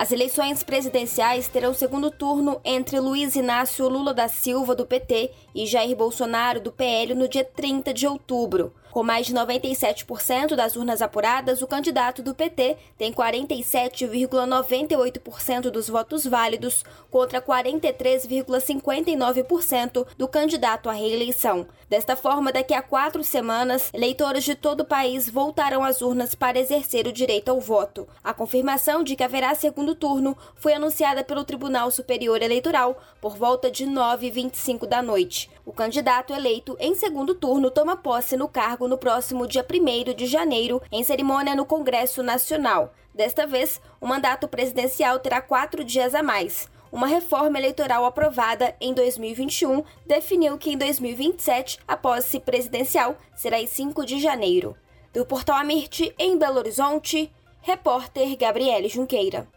As eleições presidenciais terão segundo turno entre Luiz Inácio Lula da Silva, do PT, e Jair Bolsonaro, do PL, no dia 30 de outubro. Com mais de 97% das urnas apuradas, o candidato do PT tem 47,98% dos votos válidos contra 43,59% do candidato à reeleição. Desta forma, daqui a 4 semanas, eleitores de todo o país voltarão às urnas para exercer o direito ao voto. A confirmação de que haverá segundo turno foi anunciada pelo Tribunal Superior Eleitoral por volta de 9h25 da noite. O candidato eleito em segundo turno toma posse no cargo no próximo dia 1º de janeiro, em cerimônia no Congresso Nacional. Desta vez, o mandato presidencial terá 4 dias a mais. Uma reforma eleitoral aprovada em 2021 definiu que em 2027 a posse presidencial será em 5 de janeiro. Do Portal Amirte, em Belo Horizonte, repórter Gabriele Junqueira.